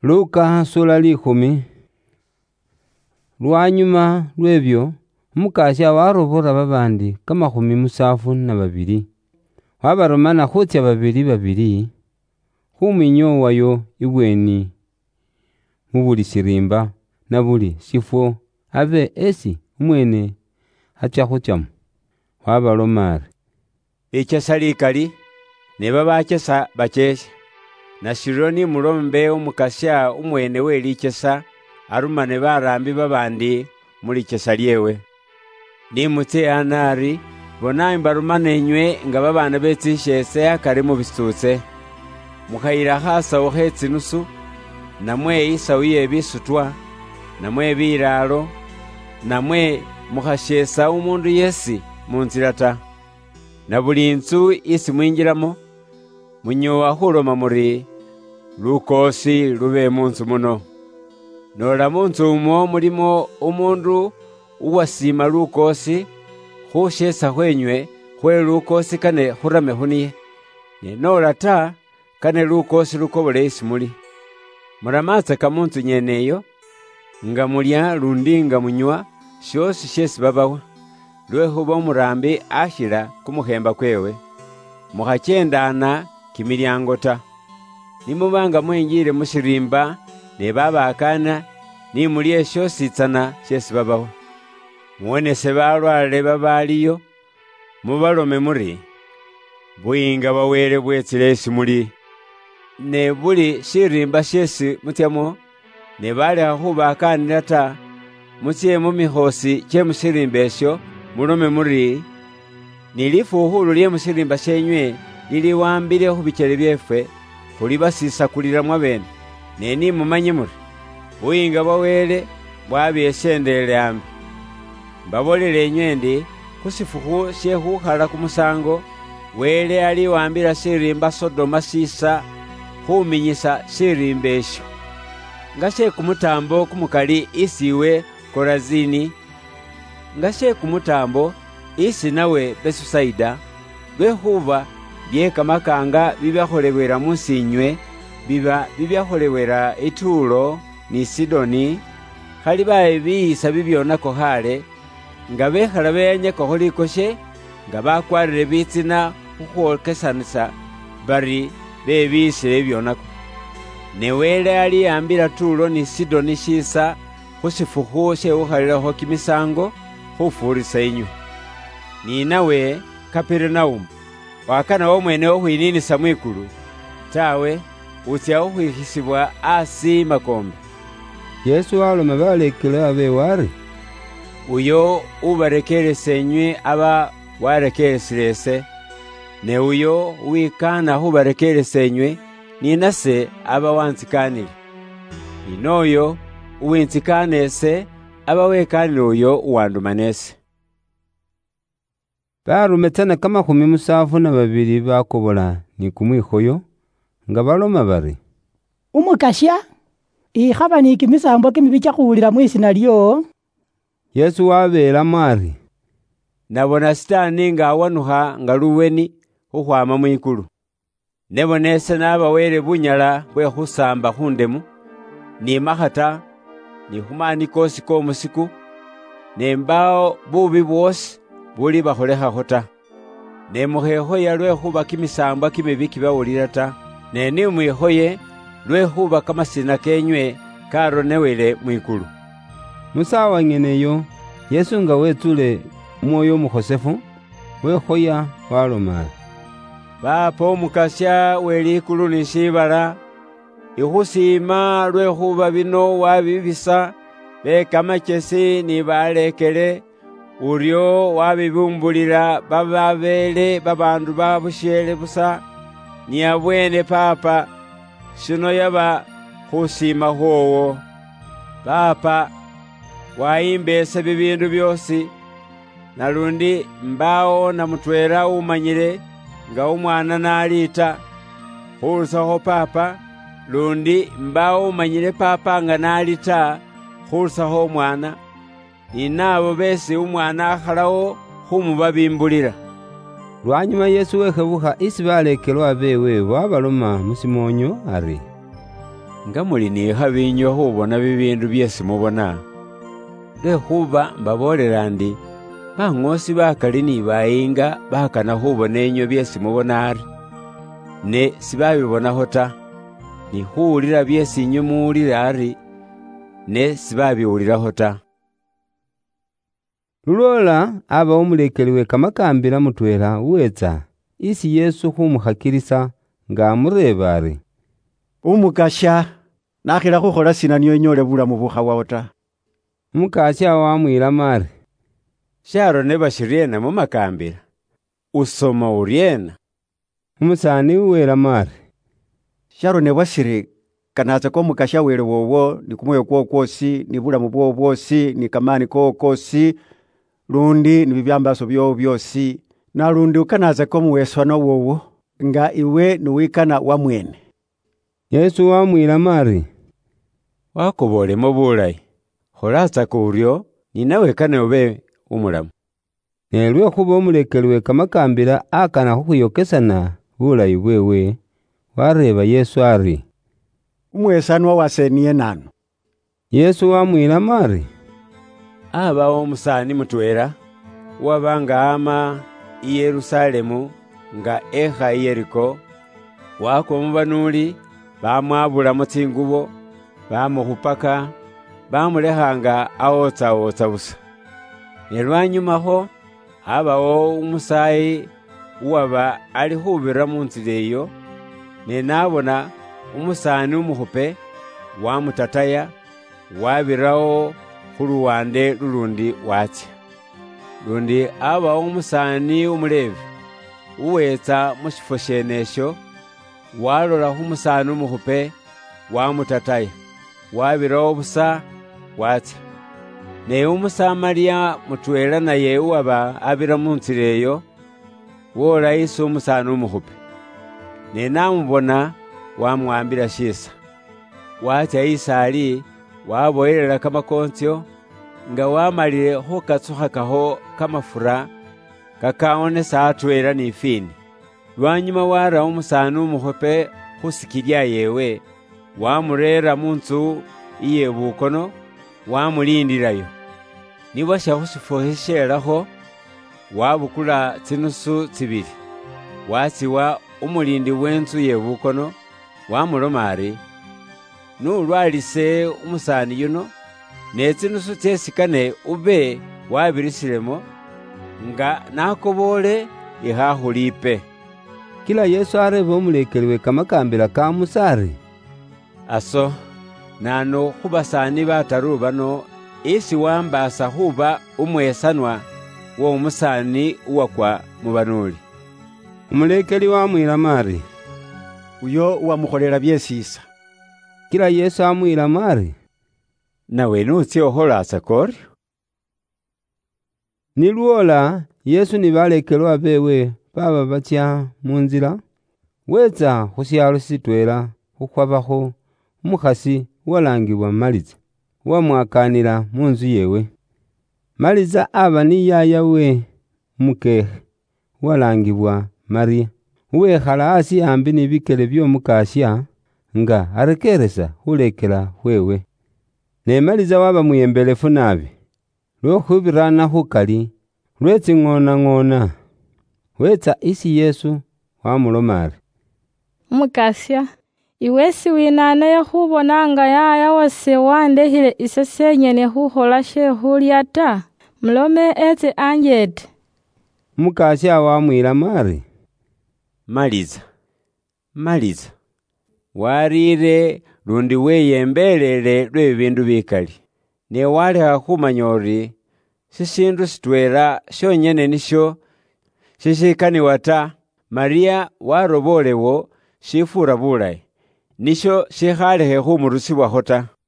Luka sura 10. Lwanyuma lwebyo umukasya warobora babandi 72 wabaromana khutya babili khumwinyo wayo ibweni mubuli sirimba na buli sifo abe esi umwene atya khutyamo. Wabaloma ari, ichesa likali ne babachesa bachesha na shironi mulombe umukasya umwene we lichesa arumane barambi babandi mulichesa lyewe. Nimutse anari bona imbarumane nywe nga babana betsishese akari mu bisutse mukhayira khasa ukhetsi nusu namwe isawiye bisutwa namwe biralo namwe mukhashesa umundu yesi munzira ta na buli nzu isi mwinjiramo munyowa khuloma muri lukosi lube munzu muno. Nola munzu umwo mulimo umundu uwasima lukosi khushesa khwenywe khwe lukosi kane khurame khuniye ne nola ta kane lukosi lukobole isi muli. Muramatsaka munzu nyeneyo nga mulya lundi nga munywa shosi shesi babawa lwekhuba umurambi ashila kumukhemba kwewe. Mukhachendana kimilyango ta. Nimubanga mwenjile musirimba ne babakana nimulye shositsana shesi babawa. Muwonese balwale babaliyo mubalome muri buyinga bawele bwetsile esi muli. Ne buli shirimba shesi mutyamo ne balekha khubakanila ta mutsye mumikhosi kye musirimba esyo mulome muri ni lifukhulu lye musirimba shenywe liliwambile khubichele byefwe khulibasisakulilamwa bene ne nimumanye muri buyinga bwawele bwabyeshendele ambi. Mbabolele enywe ndi khusifukhu shekhukhala kumusango wele aliwambila shirimba Sodoma sisa khuminyisa shirimba esho nga shekumutambo kumukali isiwe Korazini nga shekumutambo isi nawe Besusaida lwekhuba byekamakanga bibyakholewela musinywe biba bibyakholewela Itulo ni Sidoni khali baye biyisa bibyonako khale nga bekhala benyakakho likoshe nga bakwarire bitsina khukhwokesanisa bari bebisile byonako. Ne wele aliyambila Tulo ni Sidoni shisa khusifukhu sheukhalilakho kimisango khufurisa inywe. Ni nawe Kapernaumu wakana womwene okhwininisa mwikulu tawe utsya ukhwikhisibwa asi makombe. Yesu waloma balekele abewe ari, uyo ubarekelese inywe aba warekelesile ne uyo wikana khubarekelese inywe ni nase aba wantsikanile. Inoyo uwintsikanese aba wekanile uyo uwandumanese. Barume tsana 72 bakobola ni kumwikhoyo nga baloma bari, umukasya ikhaba ni kimisambo kimibi kyakhulila mwisina lyo. Yesu wabelamo ari, nabona Sitani nga awanukha nga luweni khukhwama mwikulu. Nebonese nabawele bunyala bwe khusamba khundemu ni makhata ni khumani kosi komusiku ne mbawo bubi bwosi buli bakholekhakho ta. Ne mukhekhoya lwekhuba kimisambwa kimibi kibawulila ta ne nimwikhoye lwekhuba kamasina kenywe karonewele mwikulu. Musawa ngeneyo Yesu nga wetsule mwoyo mukhosefu wekhoya waloma ari, Papa umukasya welikulu ni shibala ikhusima lwekhuba bino wabibisa bekamachesi ni balekele uryo wabibumbulila bababele babandu babushele busa ni abwene Papa shino yaba khusima khwowo. Papa wayimbese bibindu byosi nalundi mbawo na mutwela umanyile nga umwana nalita khulusakho Papa lundi mbawo umanyile Papa nga nalita khulusakho umwana ni nabo besi umwana akhalawo khumubabimbulila. Lwanyuma Yesu wekhebukha isi balekelwa bewe wabaloma musimonyo ari, nga muli nikhabi inywe khubona bibindu byesi mubona. Lwekhuba mbabolela ndi bang'osi bakali ni bayinga bakana khubona inywe byesi mubona ari, ne sibabibonakho ta, ni khuwulira byesi inywe muwulira ari, ne sibabiwulilakho ta. Lulwola aba umulekeli we kamakambila mutwela uwetsa isi Yesu khumukhakilisa nga amureba ari, Umukasya, nakhila khukhola sina niyo nyole bulamu bukhawawo ta. Umukasya wamwilamo ari, Sharone bashiryena mu makambila, usoma uryena? Umusani uwelamo ari, Sharone bwasiri kanatsa komukasya wele wowo ni kumwoyo kwo kwosi ni bulamu bwo bwosi ni kamani ko kosi lundi ni bibyambaso byo byosi na lundi ukanatsa komuwesano wowo nga iwe nuwikana wa mwene. Yesu wamwilamo ari, Wakobolemo bulayi, kholatsaka uryo ni nawe kane ube umulamu. Ne lwekhuba umulekeli we kamakambila akana khukhwiyokesana bulayi bwewe, wareba Yesu ari, Umwesanwa waseniye nanu. Yesu wamwilamo ari, Abawo umusani mutwela wabanga ama i Yerusalemu nga ekha i Yeriko, wako mubanuli bamwabulamo tsingubo, bamukhupaka, bamulekhanga awotsa busa. Ne lwanyumakho abawo umusayi uwaba ali khubira mu nzila iyo, ne nabona umusani umukhupe wamutataya, wabirawo khuluwande lulundi watsya. Lundi abawo umusani umulevi uwetsa mushifo shenesho, walola khumusani umukhupe wamutataya, wabirawo busa watsya. Ne umusamaliya mutwela naye uwaba abira mu nzila eyo wola isi umusani umukhupe, ne namubona wamwambila shisa. Watsya isali waboyelela kamakontsyo nga wamalile khukatsukhakakho kamafura kakawonesa atwela ni fini. Lwanyuma wara umusani umukhupe khusikilya yewe, wamurera mu nzu iye bukono, wamulindilayo. Nibwasha khushifo shishelakho, wabukula tsinusu tsibili, watsiwa umulindi w'enzu ye bukono, wamuloma ari, nulwalise umusani yuno, ne tsinusu tsesikane ube wabirisilemo, nga nakobole ikhakhulipe. Kila Yesu areba umulekeli we kamakambila ka Musa ari, Aso, nano khubasani bataru bano isi wambasa khuba umwesanwa wo umusani uwakwa mubanuli. Umulekeli wamwilamo ari, Uyo uwamukholela byesisa. Kila Yesu amwilamo ari, Nawe nutsye okholasa koryo. Nilwola Yesu ni balekelwa bewe baba batsya munzila, wetsa khusyalo sitwela khukhwabakho umukhasi walangibwa Maliza, wamwakanila mu nzu yewe. Maliza aba ni yaya we umukekhe walangibwa Mariya, uwekhala asi ambi ni bikele by'omukasya nga arekeresa khulekela khwewe. Ne Maliza waba muyembelefu nabi, lwokhubirana khukali lwe tsing'ona-ng'ona. Wetsa isi Yesu wamuloma ari, Umukasya, iwe siwinanaye khubona nga yaya wase wandekhile ise senyene khukhola she khulya ta, mulome etse anjete. Umukasya wamwilamo ari, Maliza, warire lundi weyembelele lwe bibindu bikali, ne walekha khumanya ori shishindu sitwela shonyene nisho shishikaniwa ta. Mariya warobolewo shifura bulayi, nisho shikhalekhe khumurusibwakho ta.